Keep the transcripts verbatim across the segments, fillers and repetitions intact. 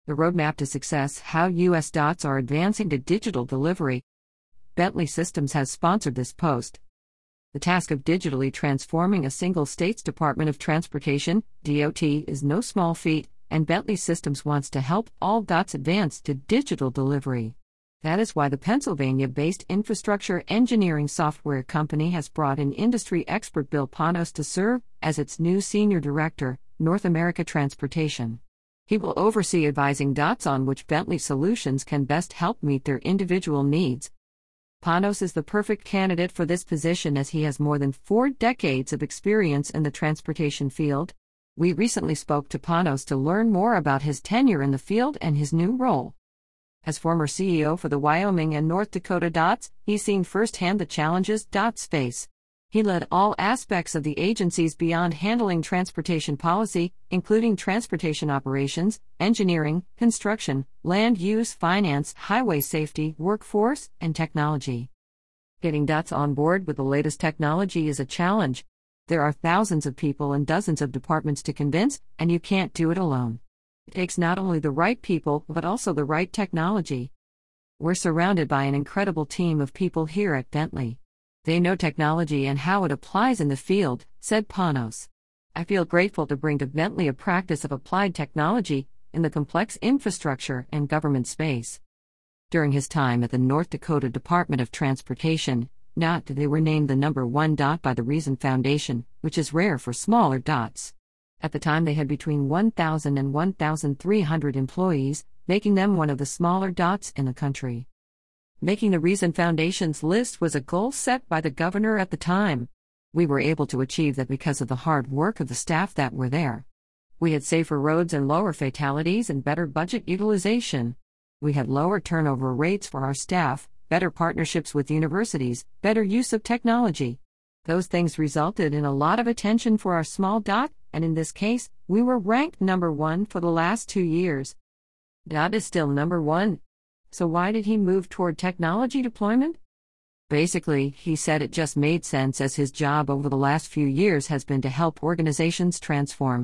The Roadmap to Success: How U S DOTS Are Advancing to Digital Delivery. Bentley Systems has sponsored this post. The task of digitally transforming a single state's Department of Transportation, D O T, is no small feat, and Bentley Systems wants to help all DOTS advance to digital delivery. That is why the Pennsylvania-based infrastructure engineering software company has brought in industry expert Bill Panos to serve as its new Senior Director, North America Transportation. He will oversee advising DOTS on which Bentley solutions can best help meet their individual needs. Panos is the perfect candidate for this position as he has more than four decades of experience in the transportation field. We recently spoke to Panos to learn more about his tenure in the field and his new role. As former C E O for the Wyoming and North Dakota DOTS, he's seen firsthand the challenges DOTS face. He led all aspects of the agencies beyond handling transportation policy, including transportation operations, engineering, construction, land use, finance, highway safety, workforce, and technology. Getting DOTS on board with the latest technology is a challenge. There are thousands of people and dozens of departments to convince, and you can't do it alone. It takes not only the right people, but also the right technology. We're surrounded by an incredible team of people here at Bentley. They know technology and how it applies in the field, said Panos. I feel grateful to bring to Bentley a practice of applied technology in the complex infrastructure and government space. During his time at the North Dakota Department of Transportation, N O T, they were named the number one DOT by the Reason Foundation, which is rare for smaller DOTs. At the time they had between one thousand and one thousand three hundred employees, making them one of the smaller DOTs in the country. Making the Reason Foundation's list was a goal set by the governor at the time. We were able to achieve that because of the hard work of the staff that were there. We had safer roads and lower fatalities and better budget utilization. We had lower turnover rates for our staff, better partnerships with universities, better use of technology. Those things resulted in a lot of attention for our small DOT, and in this case, we were ranked number one for the last two years. DOT is still number one. So why did he move toward technology deployment? Basically, he said it just made sense as his job over the last few years has been to help organizations transform.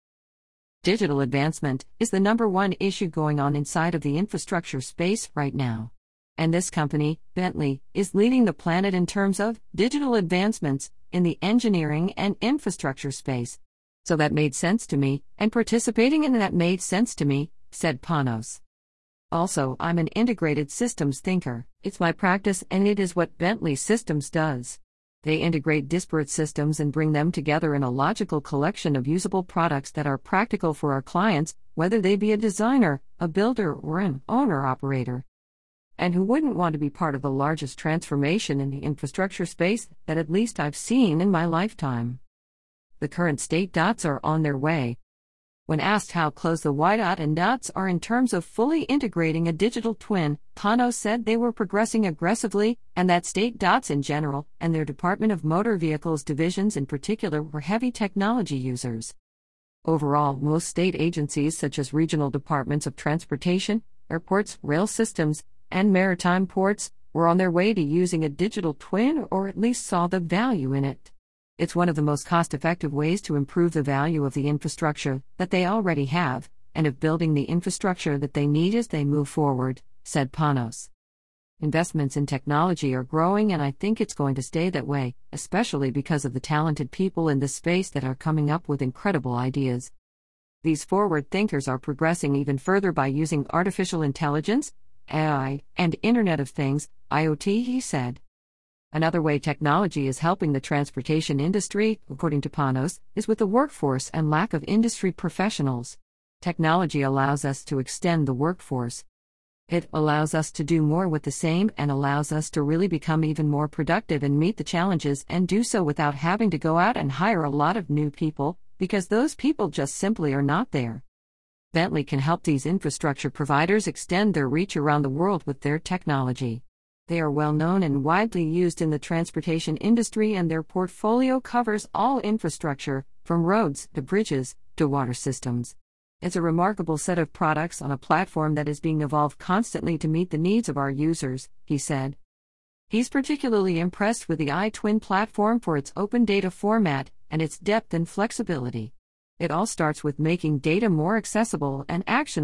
Digital advancement is the number one issue going on inside of the infrastructure space right now. And this company, Bentley, is leading the planet in terms of digital advancements in the engineering and infrastructure space. So that made sense to me, and participating in that made sense to me, said Panos. Also, I'm an integrated systems thinker. It's my practice and it is what Bentley Systems does. They integrate disparate systems and bring them together in a logical collection of usable products that are practical for our clients, whether they be a designer, a builder, or an owner-operator. And who wouldn't want to be part of the largest transformation in the infrastructure space that at least I've seen in my lifetime? The current state DOTs are on their way. When asked how close the Y DOT and DOTs are in terms of fully integrating a digital twin, Panos said they were progressing aggressively, and that state DOTs in general, and their Department of Motor Vehicles divisions in particular, were heavy technology users. Overall, most state agencies such as regional departments of transportation, airports, rail systems, and maritime ports were on their way to using a digital twin or at least saw the value in it. It's one of the most cost-effective ways to improve the value of the infrastructure that they already have, and of building the infrastructure that they need as they move forward, said Panos. Investments in technology are growing, and I think it's going to stay that way, especially because of the talented people in this space that are coming up with incredible ideas. These forward thinkers are progressing even further by using artificial intelligence, A I, and Internet of Things, I O T, he said. Another way technology is helping the transportation industry, according to Panos, is with the workforce and lack of industry professionals. Technology allows us to extend the workforce. It allows us to do more with the same and allows us to really become even more productive and meet the challenges and do so without having to go out and hire a lot of new people, because those people just simply are not there. Bentley can help these infrastructure providers extend their reach around the world with their technology. They are well known and widely used in the transportation industry, and their portfolio covers all infrastructure, from roads to bridges to water systems. It's a remarkable set of products on a platform that is being evolved constantly to meet the needs of our users, he said. He's particularly impressed with the iTwin platform for its open data format and its depth and flexibility. It all starts with making data more accessible and actionable,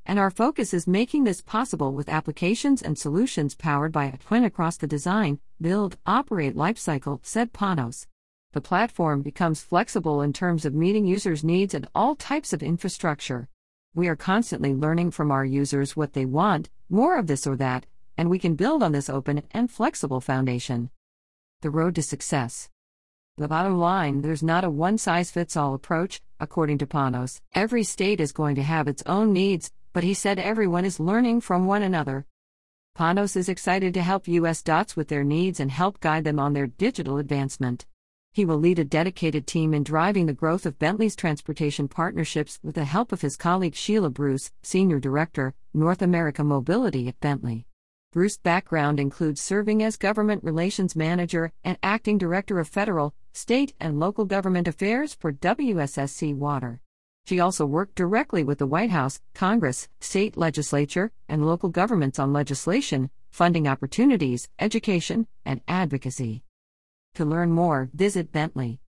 and our focus is making this possible with applications and solutions powered by a twin across the design, build, operate lifecycle, said Panos. The platform becomes flexible in terms of meeting users' needs and all types of infrastructure. We are constantly learning from our users what they want, more of this or that, and we can build on this open and flexible foundation. The road to success. The bottom line, there's not a one-size-fits-all approach, according to Panos. Every state is going to have its own needs, but he said everyone is learning from one another. Panos is excited to help U S D O Ts with their needs and help guide them on their digital advancement. He will lead a dedicated team in driving the growth of Bentley's transportation partnerships with the help of his colleague Sheila Bruce, Senior Director, North America Mobility at Bentley. Bruce's background includes serving as Government Relations Manager and Acting Director of Federal, State, and Local Government Affairs for W S S C Water. She also worked directly with the White House, Congress, state legislature, and local governments on legislation, funding opportunities, education, and advocacy. To learn more, visit Bentley.